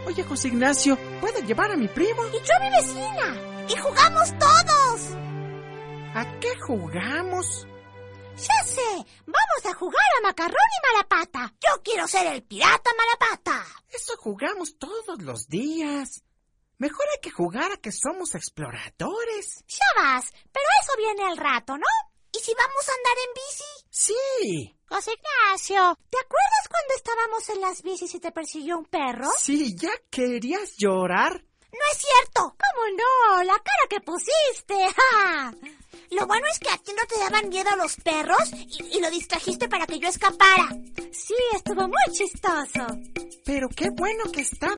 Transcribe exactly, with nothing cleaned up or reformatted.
Oye, José Ignacio, ¿puedo llevar a mi primo? Y yo a mi vecina. Y jugamos todos. ¿A qué jugamos? Ya sé, vamos a jugar a macarrón y malapata. Yo quiero ser el pirata malapata. Eso jugamos todos los días. Mejor hay que jugar a que somos exploradores. Ya vas, pero eso viene al rato, ¿no? ¿Y si vamos a andar en bici? Sí. José Ignacio, ¿te acuerdas cuando estábamos en las bicis y te persiguió un perro? Sí, ¿ya querías llorar? No es cierto. ¿Cómo no? La cara que pusiste. ¡Ja! Lo bueno es que a ti no te daban miedo los perros y, y lo distrajiste para que yo escapara. Sí, estuvo muy chistoso. Pero qué bueno que estaba